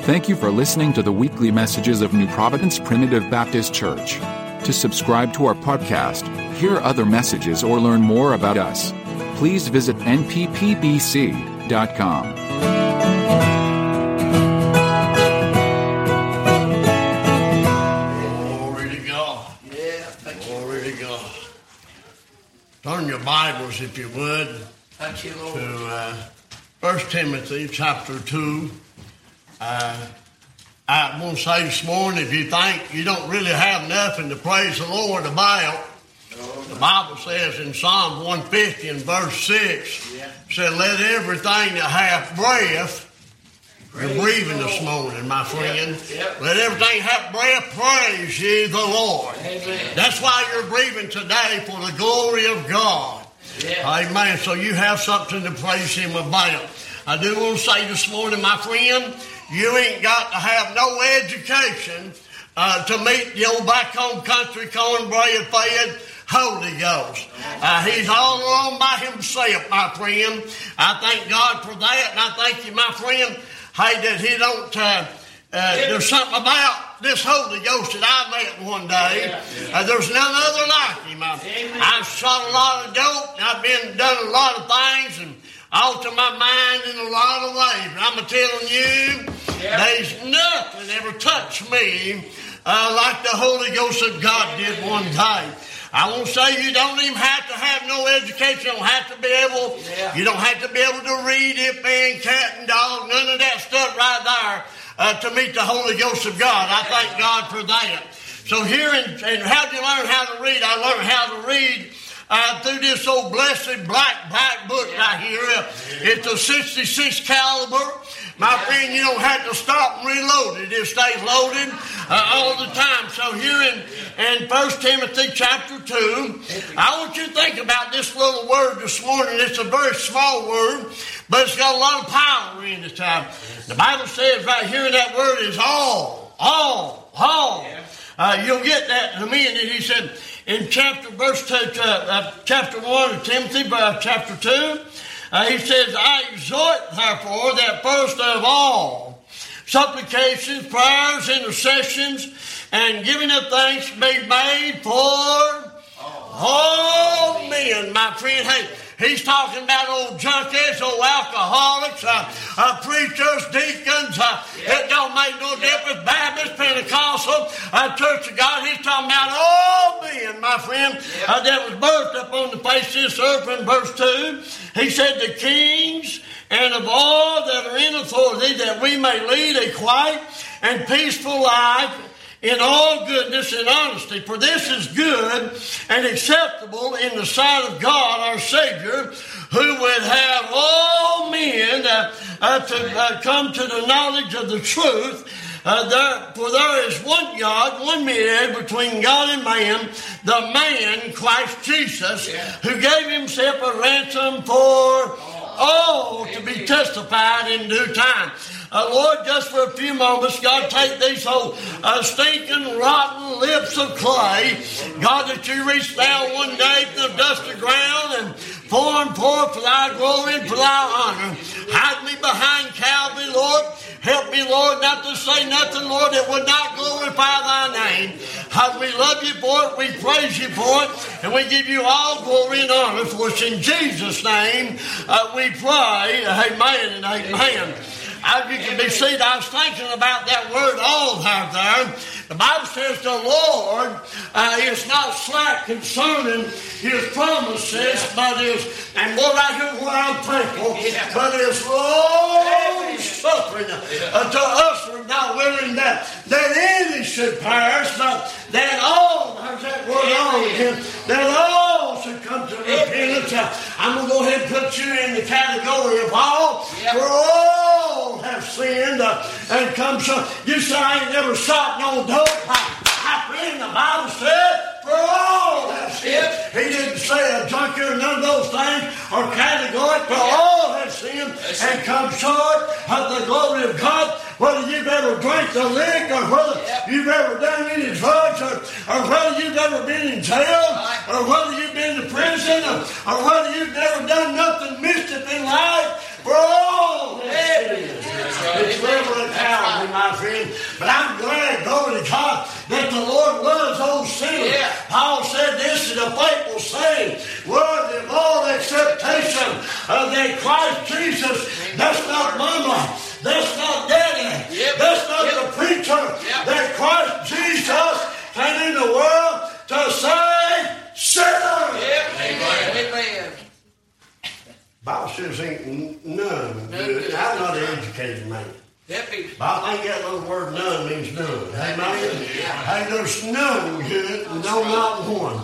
Thank you for listening to the weekly messages of New Providence Primitive Baptist Church. To subscribe to our podcast, hear other messages, or learn more about us, please visit nppbc.com. Glory to God. Glory to God. Turn your Bibles, if you would, Thank you, Lord. to 1 Timothy chapter 2. I want to say this morning, if you think you don't really have nothing to praise the Lord about, the Bible says in Psalm 150 and verse 6, said, let everything that hath breath, you're breathing this morning, my friend. Let everything have breath, praise ye the Lord. Amen. That's why you're breathing today, for the glory of God. Amen. So you have something to praise Him about. I do want to say this morning, my friend, you ain't got to have no education to meet the old back home country cornbread fed Holy Ghost. He's all alone by Himself, my friend. I thank God for that, and I thank you, my friend, hey, that He don't, there's something about this Holy Ghost that I met one day. There's none other like Him. I've shot a lot of dope, and I've done a lot of things, and altered my mind in a lot of ways. But I'm telling you, there's nothing ever touched me like the Holy Ghost of God did one day. I won't say you don't even have to have no education. You don't have to be able. You don't have to be able to read it, and cat and dog, none of that stuff right there to meet the Holy Ghost of God. I thank God for that. So here, and how did you learn how to read? I learned how to read through this old blessed black book right here. It's a 66 caliber. My friend, you don't have to stop and reload it. It stays loaded all the time. So here in 1 Timothy chapter 2, I want you to think about this little word this morning. It's a very small word, but it's got a lot of power in it. The Bible says right here in that word is all. You'll get that in a minute. He said in chapter 1 of Timothy, chapter 2, he says, I exhort, therefore, that first of all, supplications, prayers, intercessions, and giving of thanks be made for all men, my friend. Hey, he's talking about old junkies, old alcoholics, preachers, deacons. It don't make no difference. Baptist, Pentecostal, Church of God. He's talking about all men, my friend, that was birthed upon the face of this earth. In verse 2, he said, the kings and of all that are in authority, that we may lead a quiet and peaceful life in all goodness and honesty. For this is good and acceptable in the sight of God our Savior, who would have all men to come to the knowledge of the truth. For there is one God, one mediator between God and man, the man Christ Jesus, who gave Himself a ransom for all to be testified in due time. Lord, just for a few moments, God, take these old stinking, rotten lips of clay, God, that You reached down one day to the dusty ground and formed forth for Thy glory and for Thy honor. Hide me behind Calvary, Lord. Help me, Lord, not to say nothing, Lord, that would not glorify Thy name. We love You for it, we praise You for it, and we give You all glory and honor for it. In Jesus' name we pray, amen and amen. As you can be seated, I was thinking about that word all there. The Bible says the Lord is not slack concerning His promises, but is, and more right here where I'm thankful, but is long suffering to us, we're not willing that any should perish, but that all, there's that word all again, that all should come to repentance. I'm going to go ahead and put you in the category of all, for all have sinned and come short. You say I ain't never shot no dope. I friend, the Bible said, for all have sinned. He didn't say a junkie or none of those things or category, for all have sinned and come short of the glory of God. Whether you've ever drank the lick, or whether you've ever done any drugs, or whether you've ever been in jail, or whether you've been to prison, or whether you've never done nothing mischief in life, for all have sinned. It's Reverend Calvary, my But I'm glad, glory to God, that the Lord loves those sinners. Yeah. Paul said this is a faithful saying, worthy of all acceptation, that Christ Jesus, that's not mama, that's not daddy, that's not the preacher, that Christ Jesus came in the world to save sinners. Amen. Bible says ain't none good. I'm not an educated man. But I think that little word none means none. Amen? Hey, there's none good, no, not one.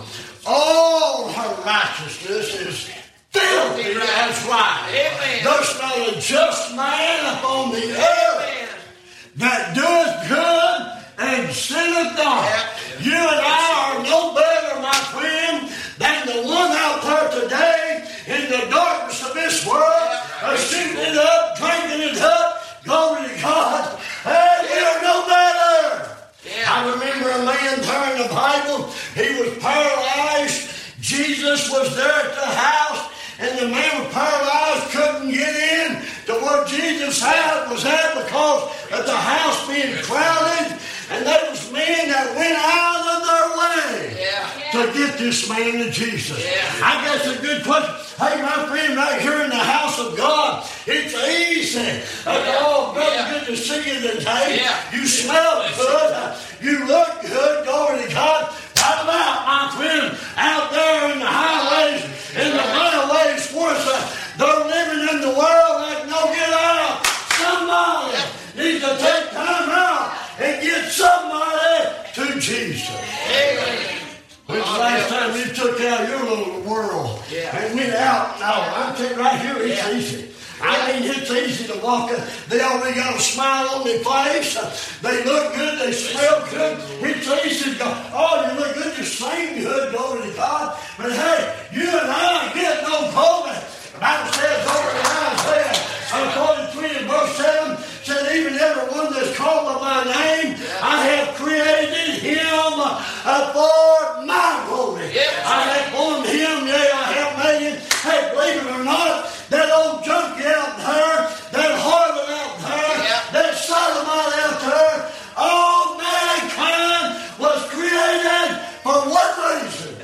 All her righteousness is filthy as right. There's not a just man upon the earth that doeth good and sinneth not. You and I are no better, my friend, than the one out there today in the darkness of this world, shooting it up, drinking it up. Glory to God. Hey, we are no better. I remember a man turning the Bible. He was paralyzed. Jesus was there at the house, and the man was paralyzed, couldn't get in to where Jesus' house was at because of the house being crowded. And there was men that went out of their way to get this man to Jesus. I guess a good question. Hey, my friend, right here in the house of God, it's easy. Oh, brother, good to see you today. You smell good. You look good. Glory to God. How about, my friend, out there in the highways, in the byways, they're living in the world like no get out. Somebody needs to take time out and get somebody to Jesus. Amen. When's the last time you took out your little world and went out? No, I'm telling you right here, it's easy. I mean, it's easy to walk. They already got a smile on their face. They look good. They smell good. It's easy to go, oh, you look good. You sing good. Glory to God. But hey, you and I get no glory. The Bible says over in Isaiah 43 and verse 7, said, even everyone that's called by my name, I have created him for my glory. I have formed him, yea, I have made him. Hey, believe it or not, that old junkie out there, that harlot out there, that sodomite out there, all mankind was created for what reason?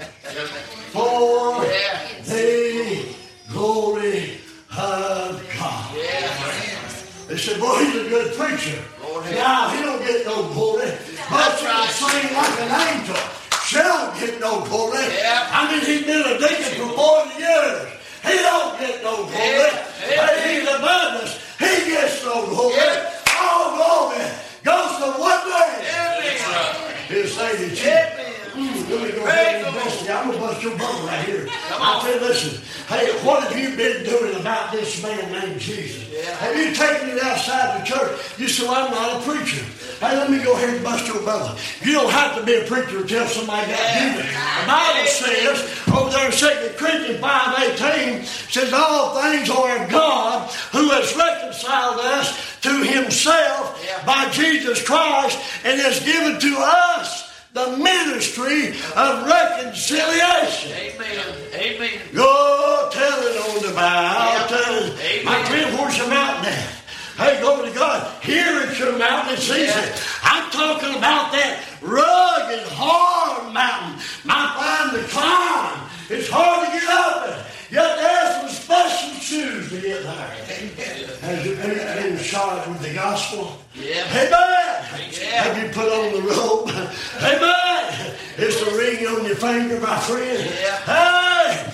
For the glory of God. They said, boy, he's a good preacher. Now, he don't get no glory. But he can sing like an angel. She don't get no glory. I mean, he's been a deacon for 40 years. He don't get no glory. Hey, he's above us. He gets no glory. All glory goes to one man. His name is let me go ahead and bust you. I'm going to bust your bubble right here. I'll tell you, listen. Hey, what have you been doing about this man named Jesus? Have you taken it outside the church? You say, well, I'm not a preacher. Hey, let me go ahead and bust your bubble. You don't have to be a preacher to tell somebody got you. The Bible says, over there in 2 Corinthians 5:18, says, all things are of God, who has reconciled us to himself by Jesus Christ, and has given to us the ministry of reconciliation. Amen. Go tell it on the mountain. My friend, where's your mountain at? Hey, glory to God. Here at your mountain, it's easy. I'm talking about that rugged, hard mountain. My friend, the climb. It's hard to get up there. You have to have some special shoes to get there. Have you been shot with the gospel? Amen. Have you put on the robe? Amen. It's the ring on your finger, my friend. Hey.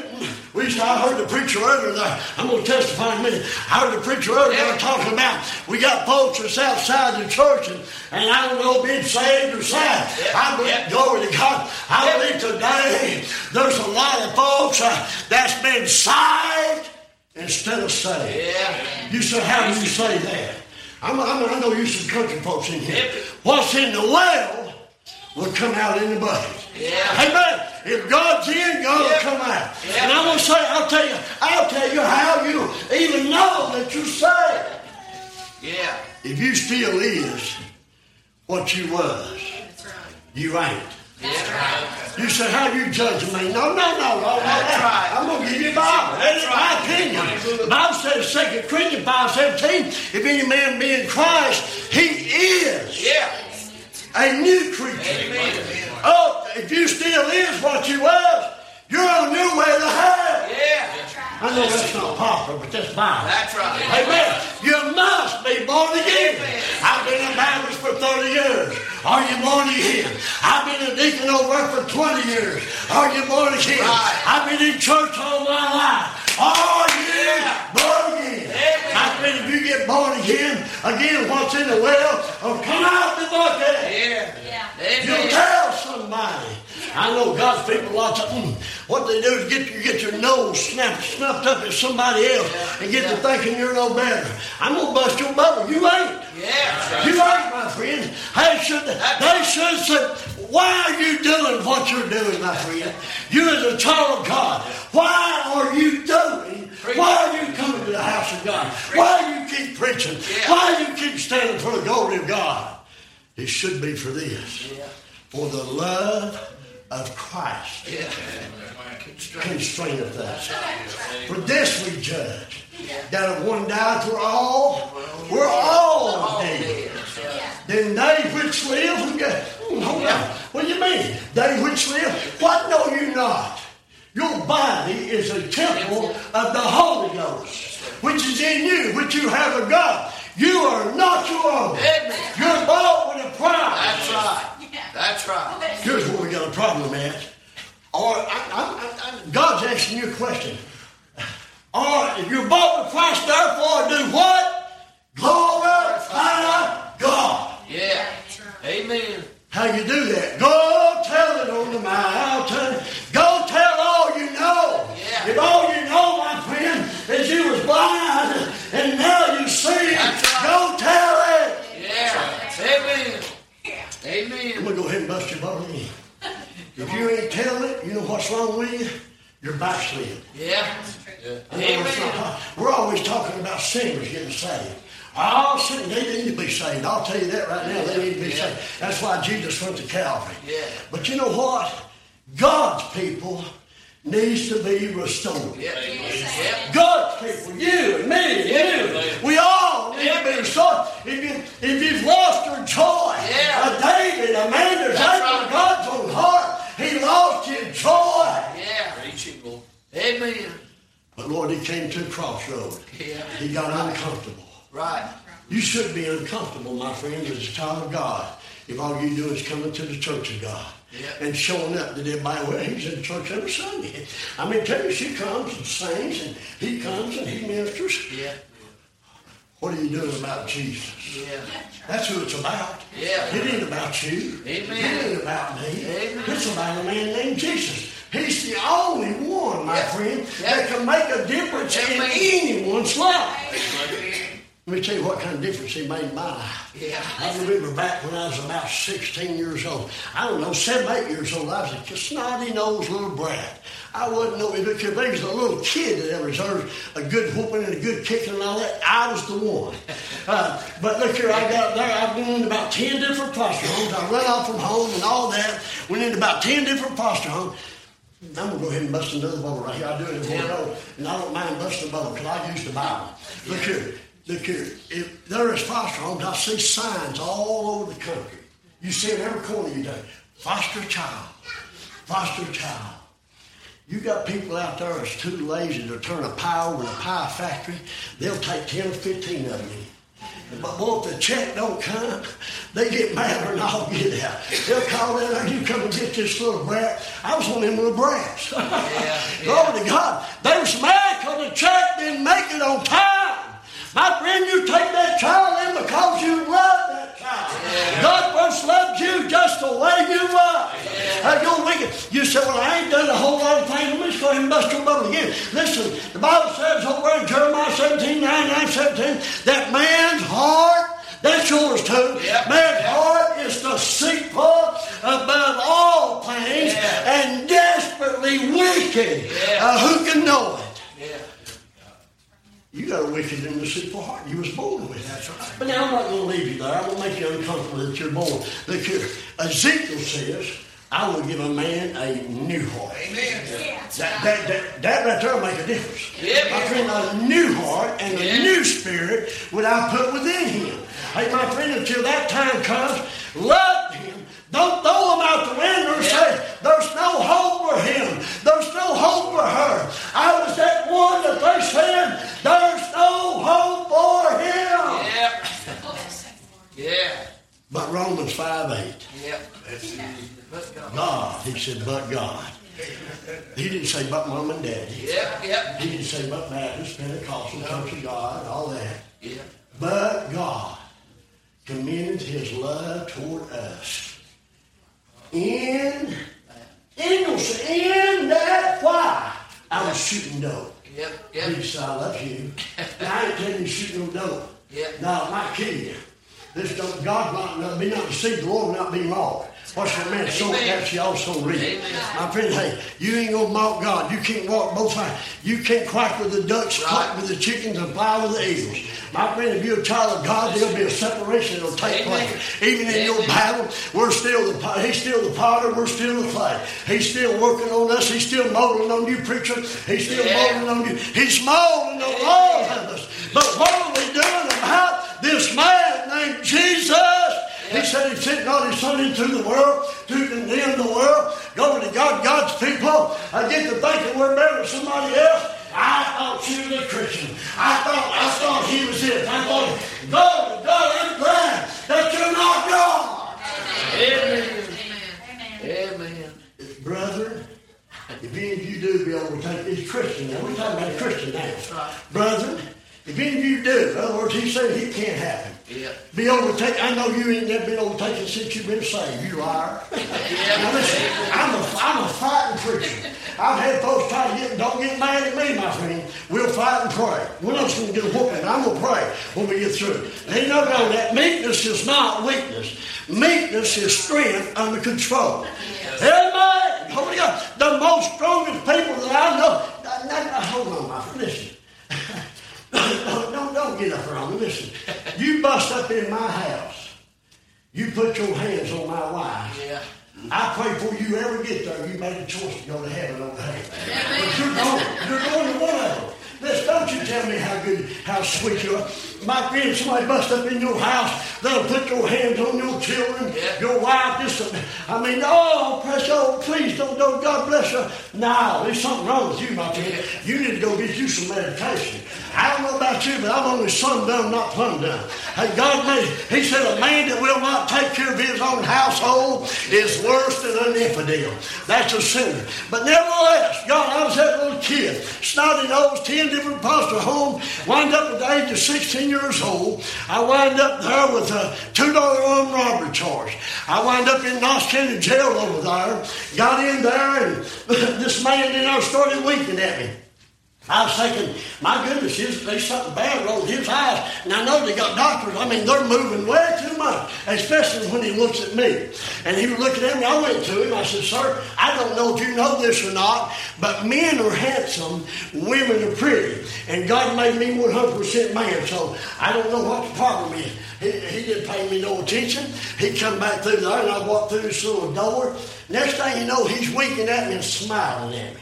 I heard the preacher earlier. I'm going to testify in a minute. I heard the preacher earlier talking about we got folks that's outside the church, and I don't know being saved or saved. I believe, glory to God, I believe today there's a lot of folks that's been saved instead of saved. You say, how do you say that? I know you some country folks in here. What's in the well will come out in the bucket. Amen. If God's in, God will come out. And I'm going to say, I'll tell you how you even know that you're saved. If you still is what you was, you ain't. You say, how you judging me? No. That's right. I'm going to give you a Bible. That's my opinion. The Bible says, 2 Corinthians 5:17, if any man be in Christ, he is a new creature. Amen. Oh, if you still is what you was, you're on your way to hell. Yeah. I know that's not popular, but that's Bible. That's right. Amen. You must be born again. Amen. I've been a Baptist for 30 years. Are you born again? I've been a deacon over for 20 years. Are you born again? Right. I've been in church all my life. Are you born again? Amen. I said, if you get born again, what's in the well will come out the bucket. Yeah. You'll Amen. tell somebody. I know God's people lots of what they do is get your nose snuffed up at somebody else and get to thinking you're no better. I'm gonna bust your bubble. You ain't. Yeah. You ain't, my friend. They should say, why are you doing what you're doing, my friend? You as a child of God, why are you doing? Why are you coming to the house of God? Why do you keep preaching? Why do you keep standing for the glory of God? It should be for this. For the love of Christ constraineth us. For this we judge, that if one died for all, we're all dead. Then they which live, hold on. What do you mean? They which live, what know you not? Your body is a temple of the Holy Ghost, which is in you, which you have of God. You are not your own. You're bought with a price. That's right. That's right. Here's where we got a problem at. God's asking you a question. Or if you're bought with Christ, therefore do what? Glorify God. Yeah. Amen. How you do that? Go tell it on the mountain. Go tell all you know. Yeah. If all you know, my friend, is you was blind and now you see, go tell it. Yeah. Amen. Amen. I'm going to go ahead and bust your bubble again. If you ain't telling it, you know what's wrong with you? You're backslid. Yeah. Amen. We're always talking about sinners getting saved. All sinners, they need to be saved. I'll tell you that right now. They need to be saved. That's why Jesus went to Calvary. Yeah. But you know what? God's people needs to be restored. Yeah. God's people, you and me, you, we all need to be restored. If you've lost your joy, a David, a man that's after God's own heart, he lost his joy. Yeah. Amen. But Lord, he came to a crossroad. Yeah. He got uncomfortable. Right. You should be uncomfortable, my friends, as a child of God, if all you do is coming to the church of God. Yeah. And showing up that everybody, well, he's in church every Sunday. I mean, tell you, she comes and sings, and he comes and he ministers. Yeah. What are you doing about Jesus? Yeah. That's who it's about. Yeah. It ain't about you. Amen. It ain't about me. Amen. It's about a man named Jesus. He's the only one, my friend, that can make a difference in anyone's life. Let me tell you what kind of difference he made in my life. Yeah. I remember back when I was about 16 years old. I don't know, 7, 8 years old. I was a snotty-nosed little brat. I wasn't know if there was a little kid that ever deserved a good whooping and a good kicking and all that. I was the one. But look here, I got there. I've been in about 10 different foster homes. I run off from home and all that. Went into about 10 different foster homes. I'm going to go ahead and bust another bubble right here. I do it every day. And I don't mind busting a bubble because I use the Bible. Look here. If there is foster homes, I see signs all over the country. You see in every corner you do. Foster child. Foster child. You got people out there that's too lazy to turn a pie over in a pie factory. They'll take 10 or 15 of them. But boy, if the check don't come, they get mad and I'll get out. They'll call in there, you come and get this little brat. I was one of them little brats. Glory to God. They was mad because the check didn't make it on time. My friend, you take that child in because you love that child. Yeah. God once loved you just the way you are. You say, well, I ain't done a whole lot of things. Let's go ahead and bust your bubble again. Listen, the Bible says over in Jeremiah 17:9-17, that man's heart, that's yours too. Yep. Man's heart is deceitful above all things and desperately wicked. Who can know it? You got a wicked and deceitful heart. You was born with it. That's right. But now I'm not going to leave you there. I'm going to make you uncomfortable that you're born. Look here. Ezekiel says, I will give a man a new heart. Amen. That right there will make a difference. Yeah. My friend, a new heart and a new spirit would I put within him. Hey, my friend, until that time comes, love him. Don't throw him out the window and say, there's no hope for him. There's no hope for her. I was that one that they said, there's no hope for him. Yeah. But Romans 5:8. Yep. But God. God, he said, but God. He didn't say, but mom and daddy. Yep. He didn't say, but Baptist, Pentecostal, Church of God, all that. Yep. But God commended his love toward us. In that why I was shooting dope. Yep. He said, I love you. I ain't telling you shooting no dope. Yep. No, I might kill you. This don't, God might not be not deceived, the Lord will not be mocked. What's that man so that she also read? My friend, hey, you ain't gonna mock God. You can't walk both sides. You can't quack with the ducks, quack with the chickens, and fly with the eagles. My friend, if you're a child of God, there'll be a separation that'll take place. Even in your battle, He's still the potter, we're still the clay. He's still working on us. He's still molding on you, preacher. He's still molding on you. He's molding on all of us. But what are we doing about this man named Jesus? He said he sent not his son into the world to condemn the world. Glory to God, God's people. I get to thinking we're better than somebody else. I thought she was a Christian. I thought he was it. I thought, glory to God, I'm glad that you're not God. Amen. Amen. Brethren, if any of you do be overtaken, he's Christian now. We're talking about a Christian now. Brethren, if any of you do, in other words, he said it can't happen. Yep. Be overtaken. I know you ain't never been overtaken since you've been saved. You liar. Now listen, I'm a fighting preacher. I've had folks try to don't get mad at me, my friend. We'll fight and pray. We're not going to get a whooping. I'm going to pray when we get through. Ain't no know that meekness is not weakness. Meekness is strength under control. Amen. Holy God. The most strongest people that I know. Hold on, my friend. Listen. Don't get up around me. Listen, you bust up in my house. You put your hands on my wife. Yeah. I pray for you ever get there. You made a choice to go to heaven over here. But you're going to one of them. Listen, don't you tell me how sweet you are. My friend, somebody bust up in your house, they'll put your hands on your children, your wife, please don't, God bless her. No, there's something wrong with you, my friend. You need to go get you some medication. I don't know about you, but I'm only sun done, not plumb done. Hey, God made, he said, a man that will not take care of his own household is worse than an infidel. That's a sinner. But nevertheless, God, I was that little kid, snotty nose, 10 different foster homes, wind up at the age of 16 years old. I wind up there with a $2 armed robbery charge. I wind up in Knox County Jail over there, got in there, and this man in there started winking at me. I was thinking, my goodness, there's something bad wrong with his eyes. And I know they got doctors. I mean, they're moving way too much, especially when he looks at me. And he was looking at me. I went to him. I said, sir, I don't know if you know this or not, but men are handsome, women are pretty. And God made me 100% man, so I don't know what the problem is. He didn't pay me no attention. He come back through there, and I walked through this little door. Next thing you know, he's winking at me and smiling at me.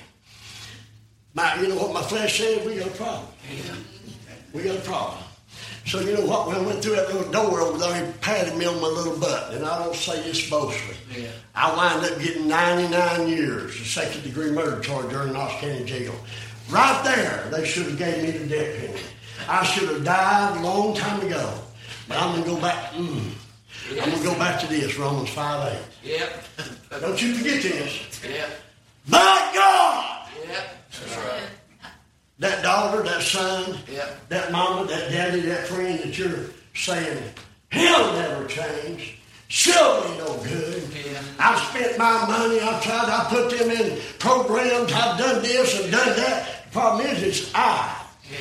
You know what my flesh said? We got a problem. We got a problem. So you know what? When I went through that little door over there, he patted me on my little butt. And I don't say this boastfully. Yeah. I wound up getting 99 years, a second-degree murder charge during Knox County Jail. Right there, they should have gave me the death penalty. I should have died a long time ago. But I'm going to go back. I'm going to go back to this, Romans 5:8. Yep. Don't you forget this. Yep. My God! Yep. That's right. That daughter, that son, that mama, that daddy, that friend that you're saying, he'll never change. She'll be no good. Yeah. I've spent my money. I put them in programs. I've done this and done that. The problem is, it's I.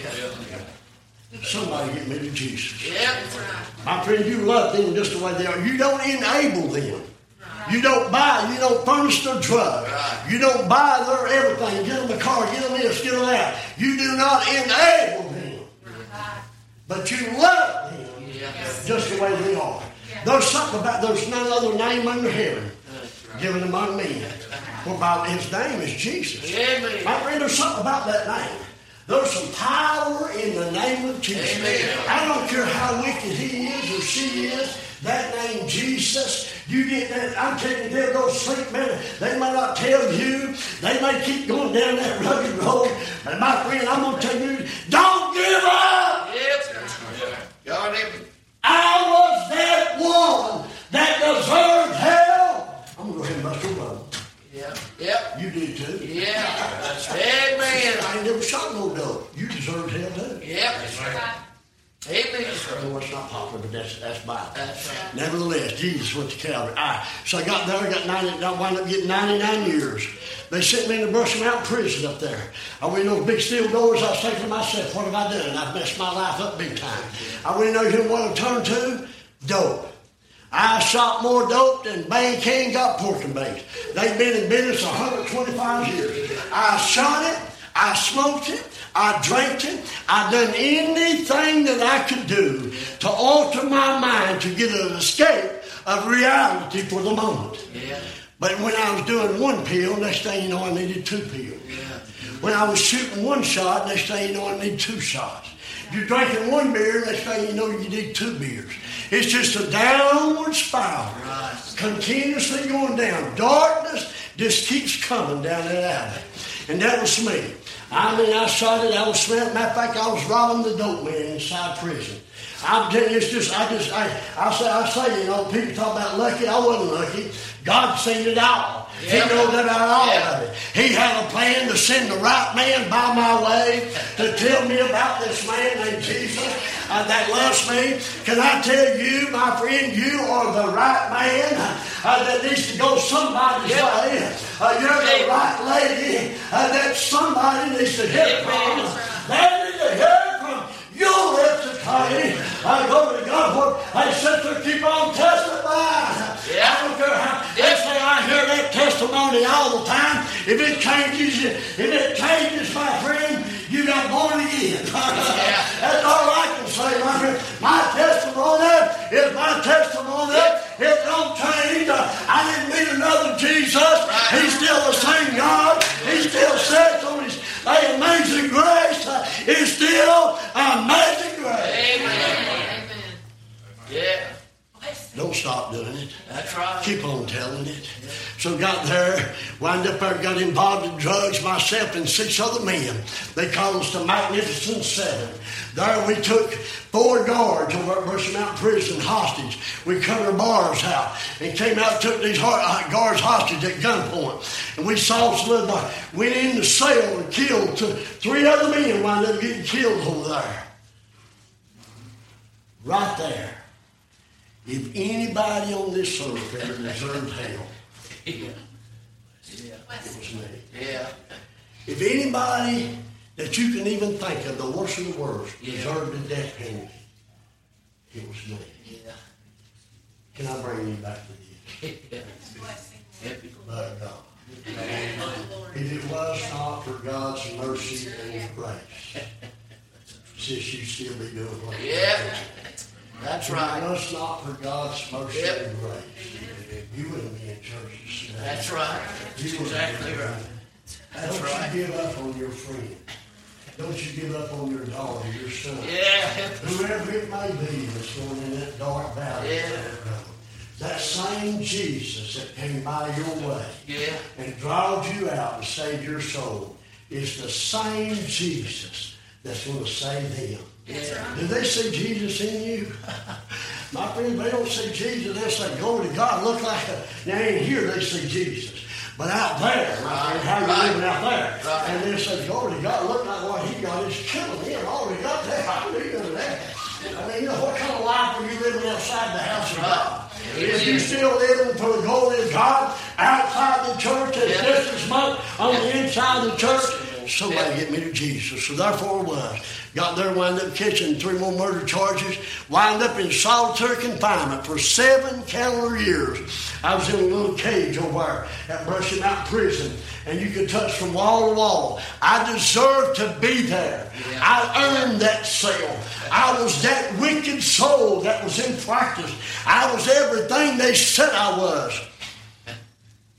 Yeah. Somebody get me to Jesus. Yeah. My friend, you love them just the way they are. You don't enable them. You don't furnish their drugs. You don't buy their everything. Get them a car, get them this, get them that. You do not enable them. But you love them just the way they are. There's something about, there's none other name under heaven given among men. Whereby his name is Jesus. Amen. My friend, there's something about that name. There's some power in the name of Jesus. Amen. I don't care how wicked he is or she is. That name, Jesus, you get that. I'm telling you, they'll go to sleep, man. They may not tell you. They may keep going down that rugged road. But my friend, I'm going to tell you, don't give up. Yep. God help me. I was that one that deserved hell. I'm going to go ahead and bust your bubble. Yep. You did too. Yeah. Amen. I ain't never shot no dope. You deserved hell too. Yep. Amen. I know it's not popular, but that's Bible. That's right. Nevertheless, Jesus went to Calvary. So I got there, I wound up getting 99 years. They sent me in the Brushy Mountain prison up there. I went in those big steel doors. I was thinking to myself, what have I done? I've messed my life up big time. I went in there, you know what I turned to? Dope. I shot more dope than Bang King got pork and base. They've been in business 125 years. I shot it. I smoked it. I drank it. I done anything that I could do to alter my mind to get an escape of reality for the moment. Yeah. But when I was doing one pill, next thing you know, I needed 2 pills. Yeah. When I was shooting 1 shot, next thing you know, I need 2 shots. You're drinking 1 beer, next thing you know, you need 2 beers. It's just a downward spiral, continuously going down. Darkness just keeps coming down that alley. And that was me. I mean, I shot it, I was smelling. Matter of fact, I was robbing the dope man inside prison. I'm telling you, it's just, I say, you know, people talk about lucky. I wasn't lucky. God seen it all. Yeah. He knows about all Yeah. of it. He had a plan to send the right man by my way to tell me about this man named Jesus that loves me. Can I tell you, my friend, you are the right man that needs to go somebody's way. You're the right lady that somebody needs to hear from. They need to hear from your lips today. Go to God for hey, sister, keep on testifying. Yeah. I don't care how they say I hear that testimony all the time. If it changes, my friend, you got born again. That's all I can say, my friend. My testimony is my testimony. It don't change. I didn't meet another Jesus. He's still the same God. He still sits on his amazing grace. It's still amazing grace. Amen. Yeah. Don't stop doing it. That's right. Keep on telling it. So got there, wound up there, got involved in drugs, myself and 6 other men. They called us the Magnificent Seven. There we took 4 guards over at Brushy Mountain Prison hostage. We cut our bars out and came out and took these guards hostage at gunpoint. And we saw some went in the cell and killed 3 other men, wound up getting killed over there. Right there. If anybody on this earth ever deserved hell, it was me. Yeah. If anybody that you can even think of, the worst of the worst, deserved the death penalty, it was me. Yeah. Can I bring you back to this? But God. If it was not for God's mercy and grace, sis, you'd still be doing what you're doing. That's If right. it was not for God's mercy and grace, you wouldn't be in churches today. That's right. That's exactly right. That's Don't right. you give up on your friend. Don't you give up on your daughter, your son. Yeah. Whoever it may be that's going in that dark valley. Yeah. That same Jesus that came by your way Yeah. and drawed you out and saved your soul is the same Jesus that's going to save them. Yeah. Do they see Jesus in you? My friend, they don't see Jesus. They say, glory to God. Look like now in here they see Jesus. But out there, my friend, how you living out there? Right. And they say, glory to God. Look like what he got is killing him. Already got that. How do you do that? I mean, you know, what kind of life are you living outside the house of God? If you still living for the glory of God outside the church, it's just as much on the inside of the church. Somebody get me to Jesus. So therefore it was. Got there, wound up catching 3 more murder charges, wound up in solitary confinement for 7 calendar years. I was in a little cage over there at Brushy Mountain Prison, and you could touch from wall to wall. I deserved to be there. Yeah. I earned that cell. I was that wicked soul that was in practice. I was everything they said I was.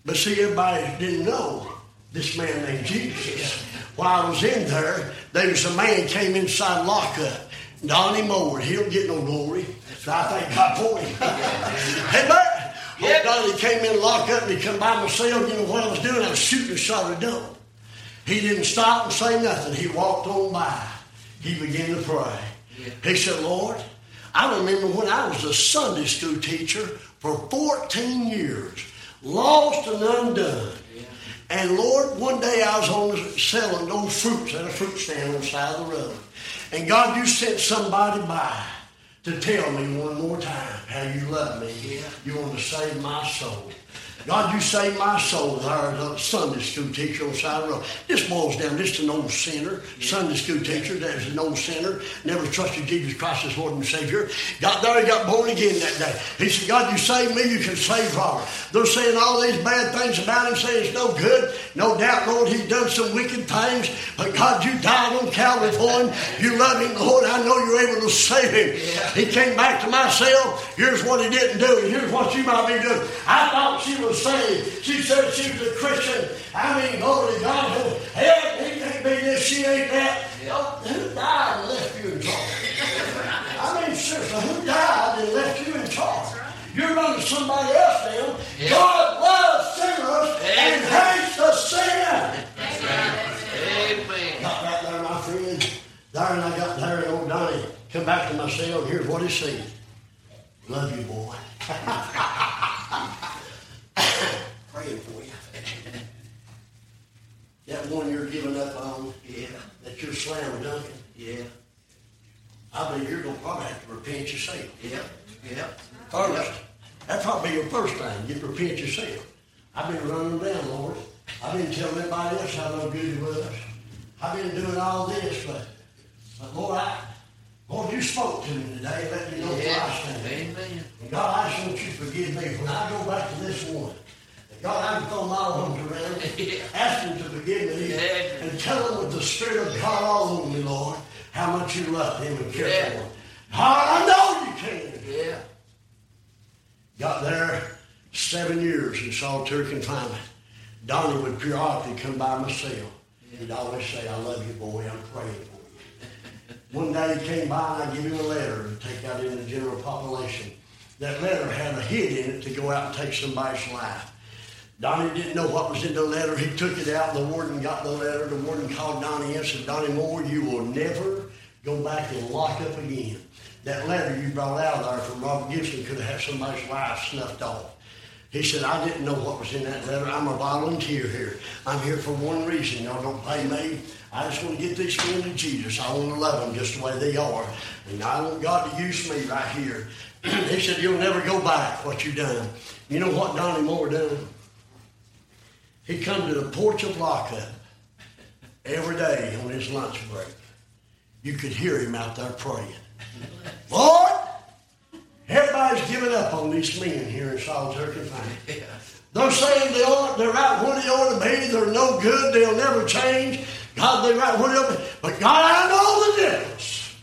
But see, everybody didn't know this man named Jesus. While I was in there was a man came inside lockup. Donnie Moore. He don't get no glory. So I thank God for him. Hey, Bert. Yep. Donnie came in lockup and he come by my cell. You know what I was doing? I was shooting a shot of dope. He didn't stop and say nothing. He walked on by. He began to pray. Yeah. He said, Lord, I remember when I was a Sunday school teacher for 14 years, lost and undone. Yeah. And Lord, one day I was selling those fruits at a fruit stand on the side of the road. And God, you sent somebody by to tell me one more time how you love me. Yeah. You want to save my soul. God, you saved my soul. I was a Sunday school teacher on the side of the road. This boils down just an old sinner, Sunday school teacher that is an old sinner, never trusted Jesus Christ as Lord and Savior. Got there, he got born again that day. He said, God, you saved me, you can save Robert. They're saying all these bad things about him, saying it's no good. No doubt, Lord, he's done some wicked things, but God, you died on Calvary for him. You love him, Lord. I know you're able to save him. Yeah. He came back to my cell. Here's what he didn't do, and here's what you might be doing. I thought she was saved. She said she was a Christian. I mean, glory to God. Hell, he can't be this, she ain't that. Who died and left you in charge? I mean, seriously, who died and left you in charge? You're running somebody else down. Yeah. God loves sinners and hates the sin. Amen. Got right there, my friend. There, and I got there, and old Donnie come back to my cell, and here's what he said. Love you, boy. Praying for you. That one you're giving up on, that you're slam dunking, I believe you're going to probably have to repent yourself. First, that'd probably be your first thing. You repent yourself. I've been running down, Lord. I've been telling everybody else how no good it was. I've been doing all this, but Lord, you spoke to me today. Let me know where I stand. Amen. And God, I just want you to forgive me. When I go back to this one, God, I can throw my arms around him, ask him to forgive me, and tell him with the Spirit of God all over me, Lord, how much you love him and care for him. I know you can. Got there 7 years in solitary confinement. Donnie would periodically come by my cell. He'd always say, I love you, boy. I'm praying for you. One day he came by and I gave him a letter to take out in the general population. That letter had a hit in it to go out and take somebody's life. Donnie didn't know what was in the letter. He took it out. The warden got the letter. The warden called Donnie in and said, Donnie Moore, you will never go back and lock up again. That letter you brought out there from Robert Gibson could have had somebody's life snuffed off. He said, I didn't know what was in that letter. I'm a volunteer here. I'm here for one reason. Y'all don't pay me. I just want to get these men to Jesus. I want to love them just the way they are. And I want God to use me right here. He said, you'll never go back what you done. You know what Donnie Moore done? He'd come to the porch of lockup every day on his lunch break. You could hear him out there praying. Lord, everybody's giving up on these men here in solitary confinement. They're saying they're right where they ought to be. They're no good. They'll never change. God, they're right where they ought to be. But God, I know the difference.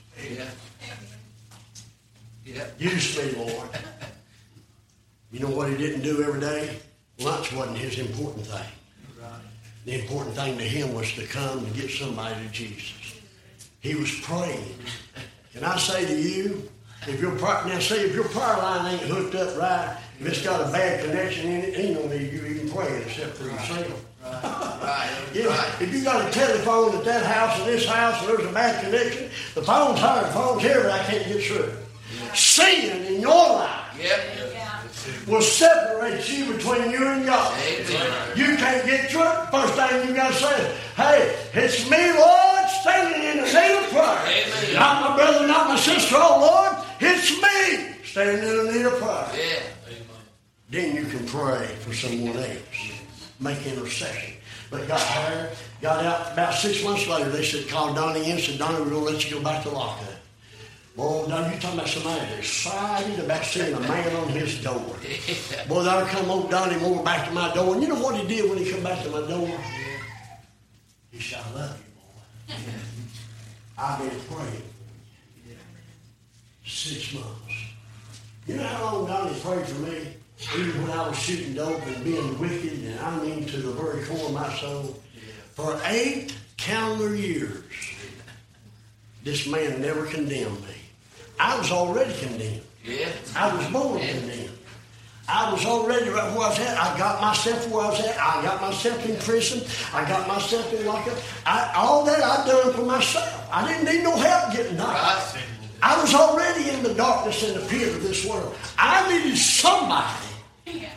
Use me, Lord. You know what he didn't do every day? Lunch wasn't his important thing. The important thing to him was to come and get somebody to Jesus. He was praying. Can I say to you, if your prayer line ain't hooked up right, if it's got a bad connection in it, ain't no need you even praying except for yourself. If you got a telephone at that house or this house and there's a bad connection, the phone's hard, the phone's here, but I can't get through. Sin in your life will separate you between you and God. You can't get through it. First thing you got to say is, hey, it's me, Lord, standing in the need of prayer. Not my brother, not my sister, oh Lord, it's me standing in the need of prayer. Then you can pray for someone else. Make intercession. But got there, got out. About 6 months later, they said, call Donnie in and said, Donnie, we're going to let you go back to lockup. Boy, now you're talking about somebody that's excited about seeing a man on his door. Boy, there come old Donnie Moore back to my door. And you know what he did when he come back to my door? He said, I love you, boy. I've been praying for you. 6 months. You know how long Donnie prayed for me? even when I was shooting dope and being wicked, and I mean to the very core of my soul, for 8 calendar years, this man never condemned me. I was already condemned. Yeah. I was born condemned. I was already right where I was at. I got myself where I was at. I got myself in prison. I got myself in lockup. All that I've done for myself. I didn't need no help getting out. Right. I was already in the darkness and the pit of this world. I needed somebody. Yeah.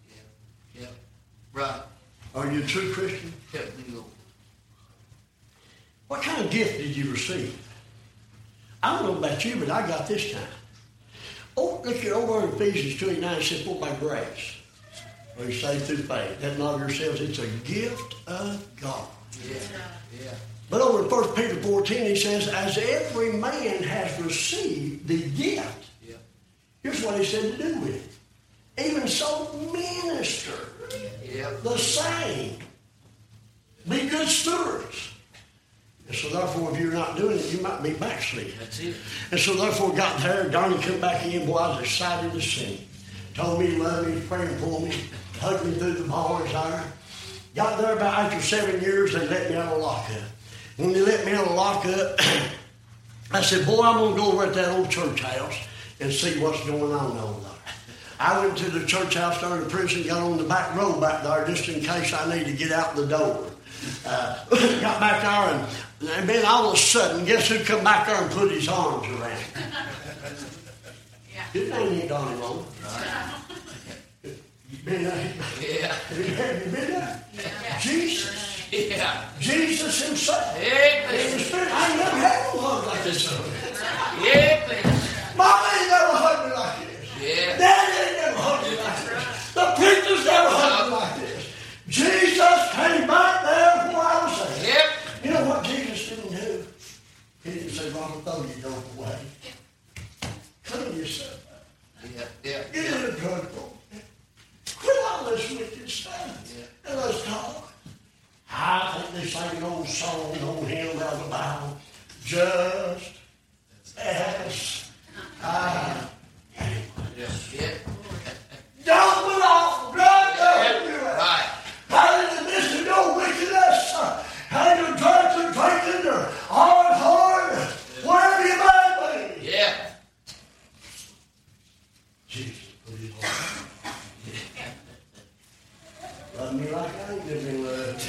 Right. Are you a true Christian? Help me, Lord. What kind of gift did you receive? I don't know about you, but I got this kind. Oh, look at over in Ephesians 2:9, it says, for by grace are you saved through faith. That not of yourselves, it's a gift of God. Yeah. But over in 1 Peter 4:10, he says, as every man has received the gift, here's what he said to do with it. Even so, minister the same. Be good stewards. And so therefore, if you're not doing it, you might be backsliding. That's it. And so therefore, got there, Donnie come back in, boy, I was excited to see him. Told me he loved me, praying for me, hugged me through the bars there. Got there about after 7 years, they let me out of lockup. When they let me out of lockup, I said, boy, I'm going to go over at that old church house and see what's going on over there. I went to the church house there in the prison, got on the back row back there just in case I need to get out the door. Got back there, and then all of a sudden, guess who come back there and put his arms around me? His name ain't Donnie Roller. You been there? Yeah. You been there? Jesus. Yeah. Jesus himself. Yeah. In the Spirit. I ain't never had no hug like this. Yeah. Mama ain't never hugged me like this. Yeah. Daddy ain't never hugged me like this. The preachers never hugged me like this. Jesus came back there where I was at. Yep. You know what Jesus didn't do? He didn't say, Robert, throw your dope away. Clean yourself up. Yeah. Get in the drug book. Quit all this wicked stuff. And let's talk. I think they sang an old song, an old hymn out of the Bible. Just as I am. Yeah. Don't belong, drug Right. how in the midst of no wickedness, how in the drugs and drinking or hard, wherever you might be. Yeah. Jesus put his heart. Love me like I ain't been loved.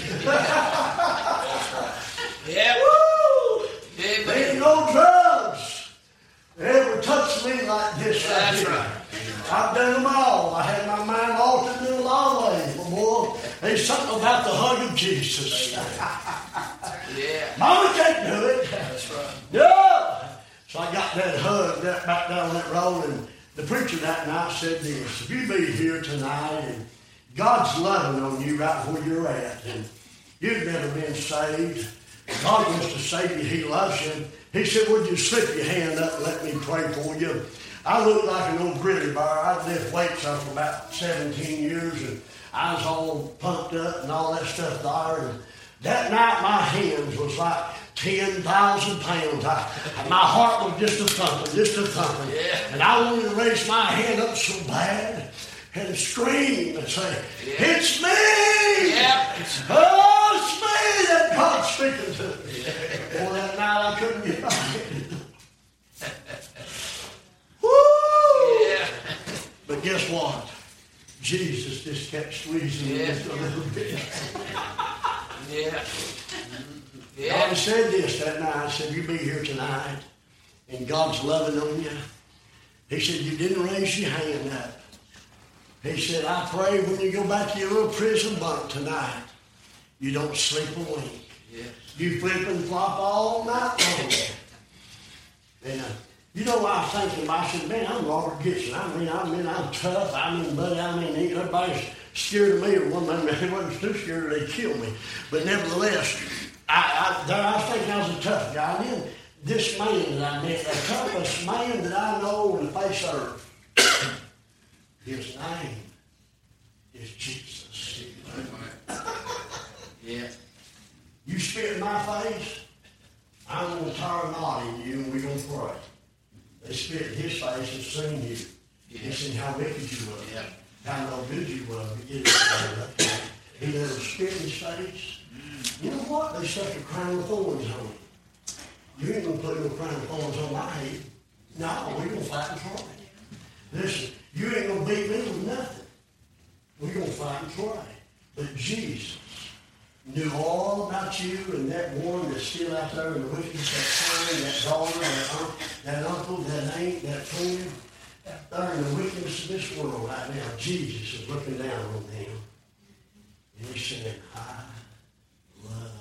Yeah. Woo! Yeah, There ain't man. no drugs ever touched me like this. That's here. right. I've done them all. I had my mind altered in a lot of ways. But boy, there's something about the hug of Jesus. Yeah. Mama can't do it. That's right. No. So I got that hug that back down that road, and the preacher that night said this: if you be here tonight and God's loving on you right where you're at, and you've never been saved, God wants to save you. He loves you. He said, would you slip your hand up and let me pray for you? I looked like an old grizzly bear. I'd lift weights up for about 17 years, and I was all pumped up and all that stuff there. And that night, my hands was like 10,000 pounds. My heart was just a thumping. Yeah. And I wanted to raise my hand up so bad and scream and say, it's me! Yeah. Oh, it's me that God's speaking to me. Well, that night I couldn't get by. Woo! Yeah. But guess what? Jesus just kept squeezing me just a little bit. Yeah. God said this that night. I said, you be here tonight, and God's loving on you. He said, you didn't raise your hand up. He said, I pray when you go back to your little prison bunk tonight, you don't sleep a wink. Yeah. You flip and flop all night long. And you know what I was thinking about? I said, man, I'm Robert Gibson. I'm tough. Buddy, everybody's scared of me. Or one man, they wasn't too scared they'd kill me. But nevertheless, I was thinking I was a tough guy. And then this man that I met, the toughest man that I know in the face of earth, his name is Jesus. Yeah. You spit in my face, I'm going to tar a knot in you, and we're going to pray. They spit in his face and seen you. He seen how wicked you were. Yeah. how no good you were to get it started up. He let them spit in his face. You know what? They stuck a crown of thorns on him. You ain't going to put no crown of thorns on my head. No, we're going to fight and try. Listen, you ain't going to beat me with nothing. We're going to fight and try. But Jesus knew all about you and that one that's still out there in the wickedness, that son, that daughter, that uncle, that aunt, that friend, out there in the wickedness of this world right now. Jesus is looking down on them. And he's saying, I love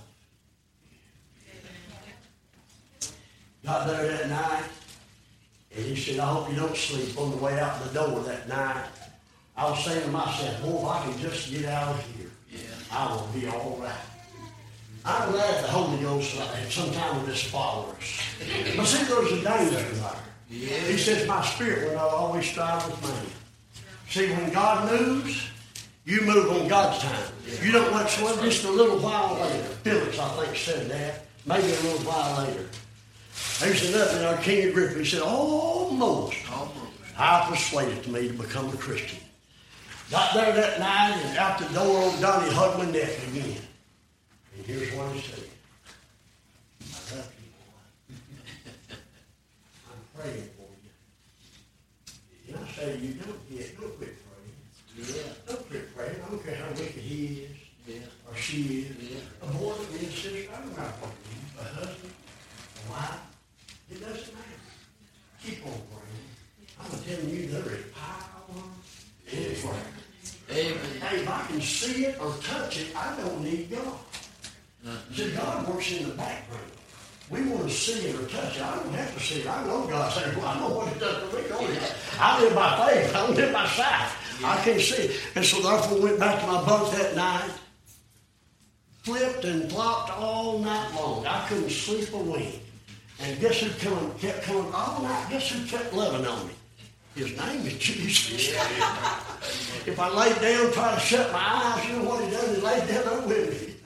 you. Got there that night, and he said, I hope you don't sleep on the way out the door that night. I was saying to myself, boy, if I can just get out of here, I will be all right. I'm glad the Holy Ghost sometimes will just follow us. But see, there's a danger there. He says, my spirit will not always strive with man. See, when God moves, you move on God's time. You don't whatsoever, just a little while later. Phillips, I think, said that. Maybe a little while later. There's another, our King Agrippa, he said, almost. I persuaded me to become a Christian. Got there that night and out the door, old Donnie hugged my neck again. And here's what he said. I love you, boy. I'm praying for you. And I say to you, don't quit praying. Yeah. Don't quit praying. I don't care how wicked he is or she is. A boy, a sister, I don't matter what it is. A husband, a wife, it doesn't matter. Keep on praying. I'm telling you, there is power in prayer. Amen. Hey, if I can see it or touch it, I don't need God. See, God works in the background. We want to see it or touch it. I don't have to see it. I know God said, well, I know what it does for me. I live by faith. I don't live by sight. I can't see it. And so therefore went back to my bunk that night, flipped and flopped all night long. I couldn't sleep a wink. And guess who kept coming all night? Guess who kept loving on me? His name is Jesus. If I laid down, try to shut my eyes, you know what he does? He laid down there with me.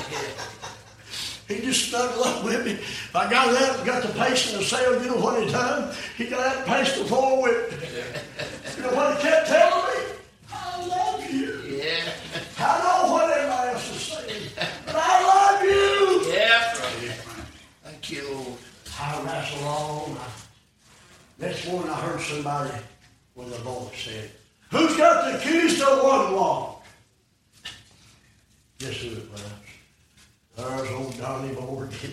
He just snuggled up with me. If I got up and got the pace in the cell, you know what he done? He got up and paced the floor with me. You know what he kept telling me? I love you. Yeah. I know what everybody else is saying, but I love you. Yeah. Thank you, Lord. I wrestled on. Next morning I heard somebody with a voice said, who's got the keys to one lock? Guess who it was? There's old Donnie Borghi.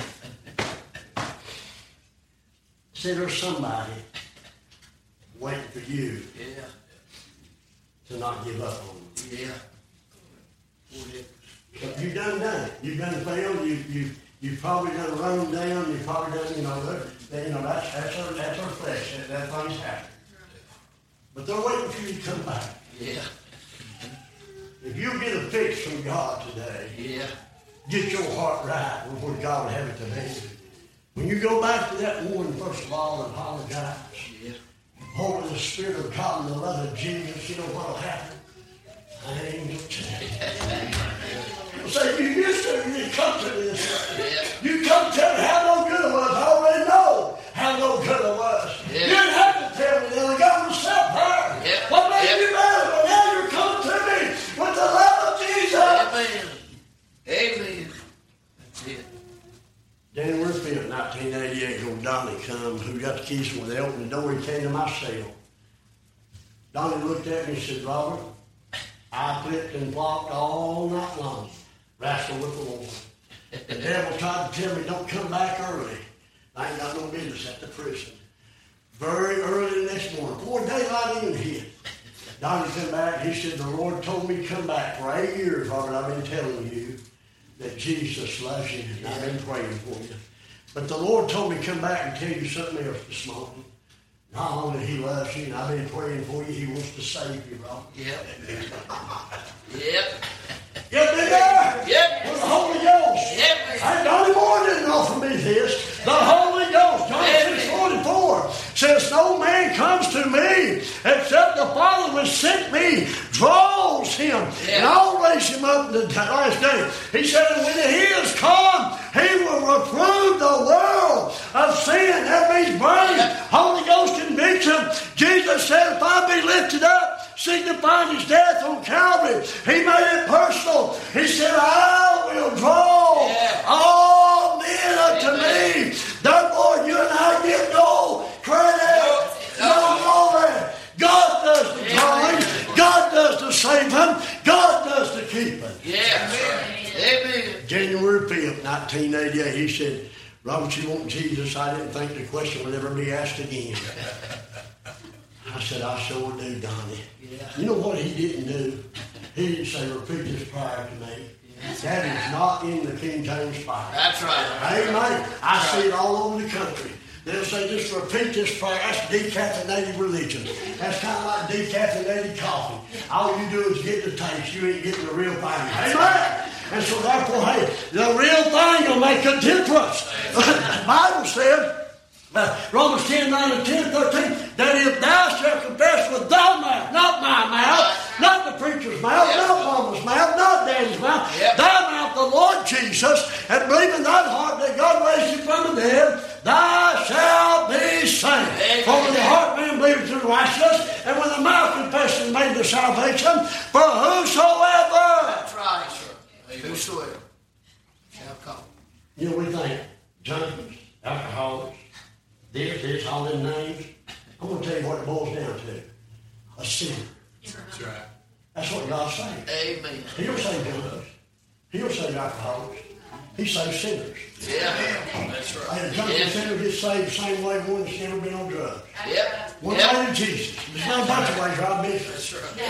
See, there's somebody waiting for you to not give up on them. But you done it. You've done failed. You've probably done run down. You've probably done, that's our flesh. That thing's happening. But they're waiting for you to come back. Yeah. If you get a fix from God today, get your heart right with where God would have it to be. When you go back to that one, first of all, and apologize, hold the Spirit of God and the love of Jesus, you know what will happen? I ain't going to tell you. You'll say, you used to come to this. You come tell me how no good it was. I already know how no good it was. You didn't have to tell me that. God was set there. What made you mad? But now you're coming to me with the love of Jesus. Amen. That's it. Danny Worthfield, 1988, old Donnie come, who got the keys when they opened the door. He came to my cell. Donnie looked at me and said, Robert, I flipped and flopped all night long, wrestled with the Lord. The devil tried to tell me, don't come back early. I ain't got no business at the prison. Very early the next morning, before daylight even hit, Donnie come back. He said, the Lord told me to come back. For 8 years, Robert, I've been telling you that Jesus loves you, and I've been praying for you. But the Lord told me to come back and tell you something else this morning. Not only he loves you, and I've been praying for you, he wants to save you, Robert. Get me there? With the Holy Ghost. And Donnie Moore didn't offer me this. The Holy Ghost. John 6:44 says, no man comes to me except the Father which sent me draws him. And I'll raise him up in the last day. He said, when he is come, he will reprove the world of sin. That means brain. Holy Ghost conviction. Jesus said, if I be lifted up, signifying his death on Calvary. He made it personal. He said, I will draw all men unto me. Therefore, you and I give no credit, no glory. God does the drawing. God does the saving. God does the keeping. Amen. January 5th, 1988, he said, Robert, you want Jesus? I didn't think the question would ever be asked again. I said, I sure do, Donnie. You know what he didn't do? He didn't say, repeat this prayer to me. That is not in the King James Bible. That's right. Amen. I see it all over the country. They'll say, just repeat this prayer. That's decaffeinated religion. That's kind of like decaffeinated coffee. All you do is get the taste. You ain't getting the real thing. Amen. And so therefore, hey, the real thing will make a difference. The Bible says, Romans 10, 9 and 10, 13, that if thou shalt confess with thy mouth, not my mouth, not the preacher's mouth, not mama's mouth, not daddy's mouth, thy mouth, the Lord Jesus, and believe in thine heart that God raised him from the dead, thou shalt be saved. For when the heart man believes in righteousness, and when the mouth confession made to salvation, for whosoever. That's right, sir. Whosoever shall come. You know, we think junkies, alcoholics, this, all them names. I'm going to tell you what it boils down to. A sinner. That's right. That's what God's saying. Amen. He don't say junkies. He don't say alcoholics. He says sinners. Yeah. That's right. And a junkie sinner gets saved the same way one that's never been on drugs. Yep. One way to Jesus. There's not a bunch of ways, Rob. That's right.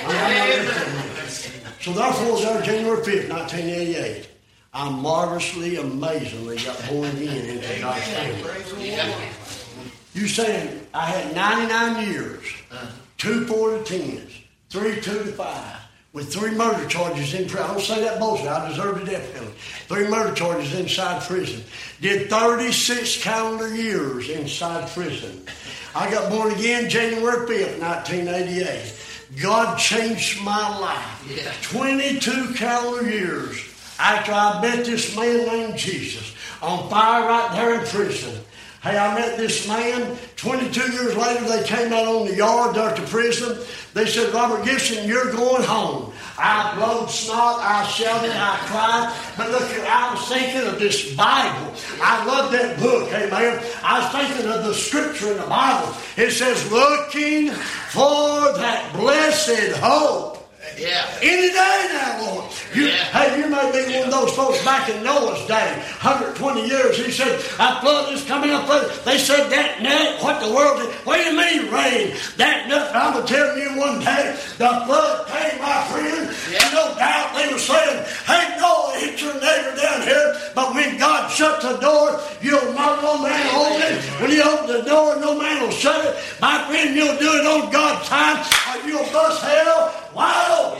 Amen. So therefore, there, January 5th, 1988, I marvelously, amazingly got born again into God's family. Yeah. You saying I had 99 years, 2 4 to 10s, 3 2 to 5, with 3 murder charges in prison. I don't say that bullshit. I deserve the death penalty. 3 murder charges inside prison. Did 36 calendar years inside prison. I got born again January 5th, 1988. God changed my life. 22 calendar years after I met this man named Jesus on fire right there in prison. Hey, I met this man. 22 years later, they came out on the yard there at the prison. They said, Robert Gibson, you're going home. I blowed snot, I shouted, I cried. But look, I was thinking of this Bible. I love that book, amen. I was thinking of the scripture in the Bible. It says, looking for that blessed hope. Yeah. Any day now, Lord. Hey, you may be one of those folks back in Noah's day, 120 years. He said, a flood is coming up. They said, that net, what the world is, what do you mean rain? That nut, I'm going to tell you one day, the flood came, my friend. And no doubt they were saying, hey, Noah, hit your neighbor down here. But when God shuts the door, you'll not no man open it. When you open the door, no man will shut it. My friend, you'll do it on God's time, or you'll bust hell wide open.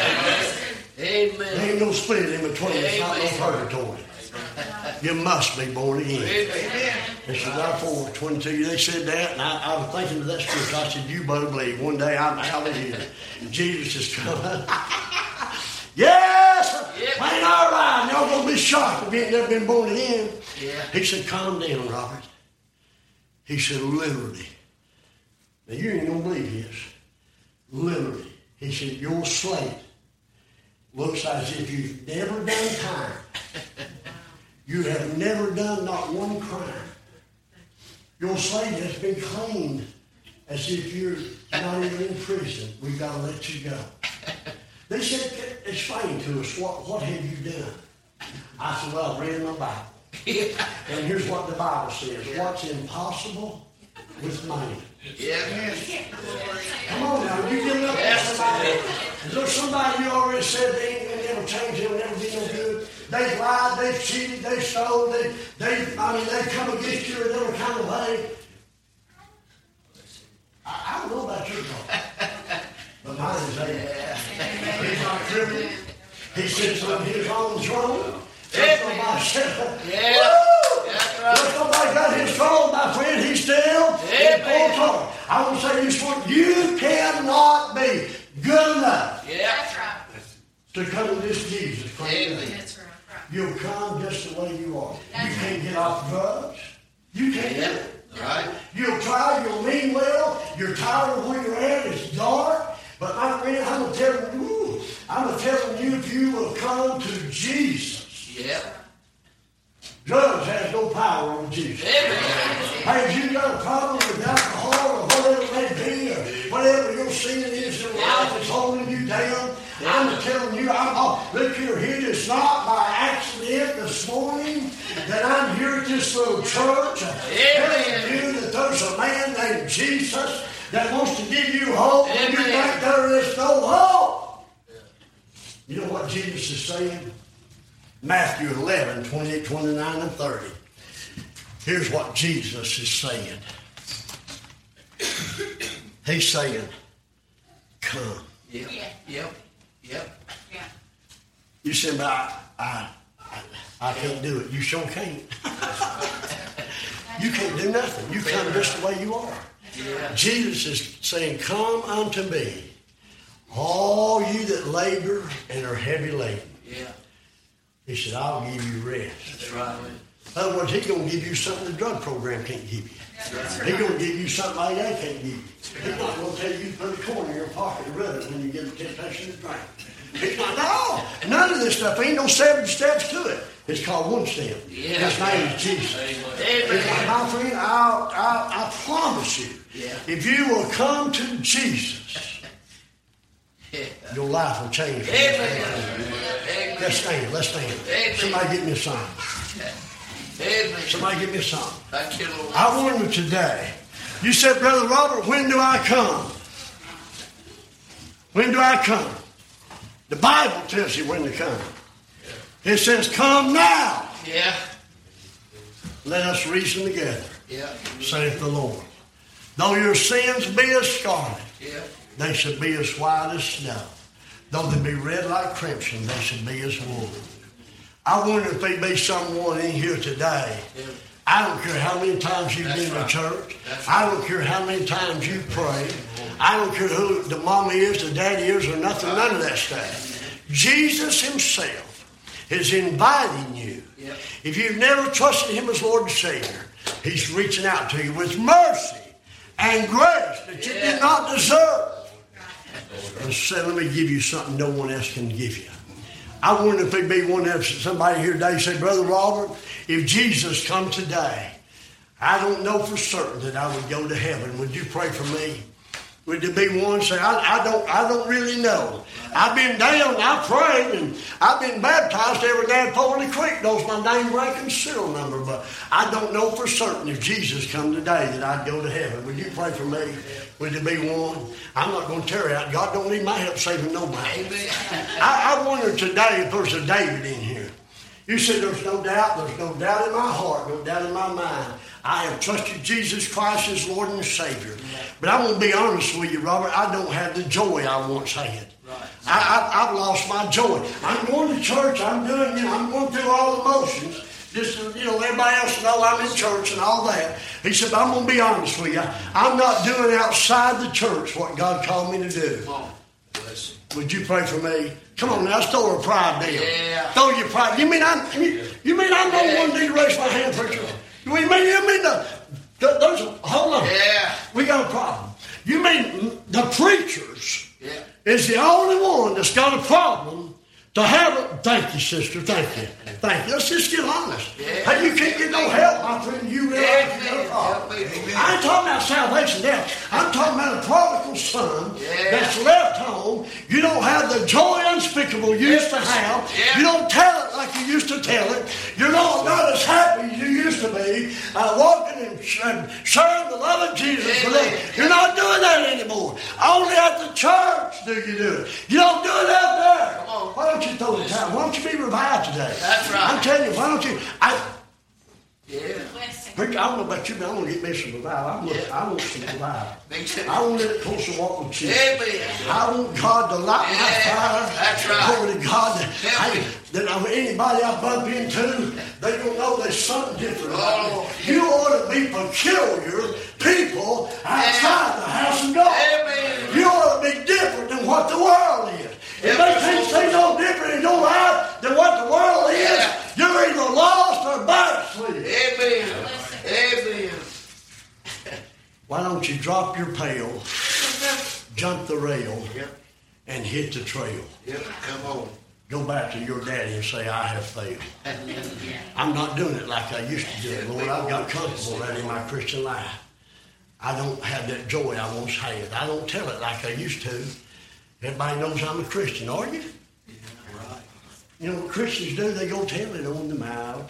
Amen. There ain't no split in between. It's not no purgatory. You must be born again. Amen. And so therefore, 22, they said that, and I was thinking of that scripture. I said, you better believe one day I'm out of here. Jesus is coming. Yes! Ain't all right. Y'all going to be shocked if you ain't never been born again. He said, calm down, Robert. He said, literally. Now, you ain't going to believe this. Literally. He said, your slate looks as if you've never done time. You have never done not one crime. Your slate has been cleaned as if you're not even in prison. We've got to let you go. They said, explain to us, what have you done? I said, well, I've read my Bible. And here's what the Bible says. What's impossible with man. Come on now, you give up on somebody. Is there somebody you already said they ain't gonna never change, they'll never be no good? They've lied, they've cheated, they've stole, they've come against you in every kind of way. I don't know about your God, but mine is able. He's not criminal. He sits on his own throne. Somebody said, somebody got his throne, my friend. He's still in full throne. I want to say this one. You cannot be good enough to come to this Jesus. That's right. You'll come just the way you are. You can't get off drugs. You can't do it. Right. You'll try, you'll mean well. You're tired of where you're at. It's dark. But my friend, I'm telling you, if you will come to Jesus, Yeah. drugs has no power on Jesus. Amen. Hey, if you got a problem with alcohol or whatever it may be, or whatever your sin is in life that's holding you down, I'm telling you, look here, it is not by accident this morning that I'm here at this little church telling you that there's a man named Jesus that wants to give you hope when you think there is no hope. You know what Jesus is saying? Matthew 11, 28, 29, and 30. Here's what Jesus is saying. He's saying, come. Yep. Yep. Yep. You said, but I can't do it. You sure can't. You can't do nothing. You come just the way you are. Yeah. Jesus is saying, come unto me, all you that labor and are heavy laden. Yeah. He said, I'll give you rest. That's right. In other words, he's going to give you something the drug program can't give you. He's going to give you something AA can't give you. He's not going to tell you to put a coin in your pocket and rub it when you get a temptation to drink. He's not, no, none of this stuff. Ain't no 7 steps to it. It's called one step. Yeah. His name is Jesus. Amen. It's like, my friend, I promise you, if you will come to Jesus, your life will change. Amen. Let's stand. Let's stand. Amen. Somebody get me a sign. Amen. Somebody get me a sign. Thank you, Lord. I wonder today, you said, Brother Robert, when do I come? When do I come? The Bible tells you when to come. It says, come now. Yeah. Let us reason together, Yeah. saith the Lord. Though your sins be as scarlet, Yeah. they should be as white as snow. Though they be red like crimson, they should be as wool. I wonder if there be someone in here today. I don't care how many times you've been to church. I don't care how many times you pray. I don't care who the mama is, the daddy is, or nothing, none of that stuff. Jesus himself is inviting you. If you've never trusted him as Lord and Savior, he's reaching out to you with mercy and grace that you did not deserve. And said, let me give you something no one else can give you. I wonder if there'd be one of somebody here today say, Brother Robert, if Jesus come today, I don't know for certain that I would go to heaven. Would you pray for me? Would there be one say, I don't really know. I've been down, I prayed, and I've been baptized every day at Poverty Creek. Knows my name, rank, and serial number, but I don't know for certain if Jesus come today that I'd go to heaven. Would you pray for me? Would there be one? I'm not going to tear out. God don't need my help saving nobody. I wonder today if there's a David in here. You said there's no doubt. There's no doubt in my heart, no doubt in my mind. I have trusted Jesus Christ as Lord and Savior. But I'm going to be honest with you, Robert. I don't have the joy I once had. I've lost my joy. I'm going to church. I'm going through all the motions. Just, everybody else know I'm in church and all that. He said, but I'm going to be honest with you. I'm not doing outside the church what God called me to do. Would you pray for me? Come on now, let's throw a pride down. Yeah. Throw your pride. You mean I'm not one to raise my hand, preacher? You mean there's a, hold on. Yeah. We got a problem. You mean the preachers is the only one that's got a problem to have it? Thank you, sister. Thank you. Thank you. Let's just get honest. Hey, you can't get no help, my friend. You realize you got a problem. I ain't talking about salvation now. I'm talking about a prodigal son that's left home. You don't have the joy unspeakable you used to have. You don't tell it like you used to tell it. You're not as happy as you used to be walking and sharing the love of Jesus. You're not doing that anymore. Only at the church do you do it. You don't do it out there. Why don't you throw the time? Why don't you be revived today? That's right. I'm telling you, why don't you? Yeah. I don't know about you, but I want to get me some revival. I want some revival. I want to let it close to walk with you. I want God to light my fire. That's right. Glory to God. That anybody I bump into, they don't know there's something different about it. You ought to be peculiar people outside the house of God. You ought to be different than what the world is. If they can't say no different in your life than what the world is, you're either lost or backslid. Amen. Why don't you drop your pail, jump the rail Yep. and hit the trail. Yep. Come on. Go back to your daddy and say, I have failed. I'm not doing it like I used to do it, Lord. I've got comfortable right in my Christian life. I don't have that joy I once had. I don't tell it like I used to. Everybody knows I'm a Christian, are you? Yeah, right. You know what Christians do? They go tell it on the mouth.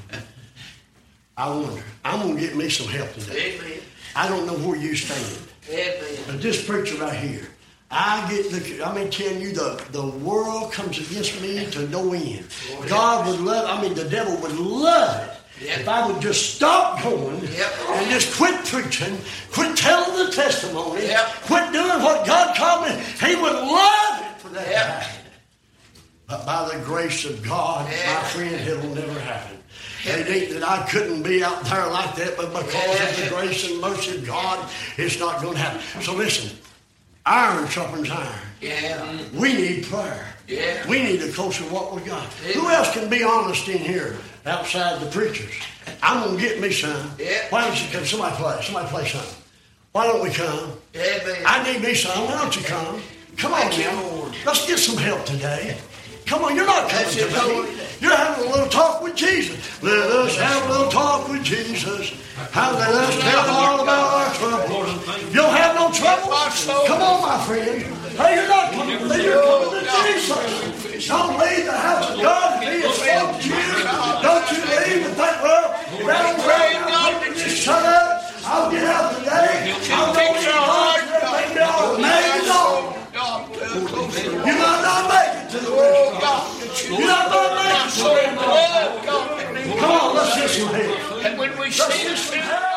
I wonder. I'm going to get me some help today. Amen. I don't know where you stand. Amen. But this preacher right here, I'm telling you, the world comes against me to no end. God would love, the devil would love it. Yep. If I would just stop going and just quit preaching, quit telling the testimony, quit doing what God called me, he would love it for that to happen. But by the grace of God, my friend, it'll never happen. It ain't that I couldn't be out there like that, but because of the grace and mercy of God, it's not going to happen. So listen, iron sharpens iron. Yeah. We need prayer. Yeah. We need a closer walk with God. Who else can be honest in here outside the preachers? I'm going to get me some. Yeah. Why don't you come? Somebody play something. Why don't we come? Amen. I need me some. Why don't you come? Come on now. Let's get some help today. Come on, you're not coming to me. You're having a little talk with Jesus. Let us have a little talk with Jesus. Let us tell all about our troubles. You don't have no trouble? Come on, my friend. Hey, you're not coming to me. You're coming to Jesus. Don't leave the house of God and be a slave to you. Don't you leave and think, well, that old man, just shut up. I'll get out today. I'll go to your heart. Maybe I'll make it on. You might not make it to the rest of God. You might not make it to the rest of God. Come on, let's get some help. And when we see this,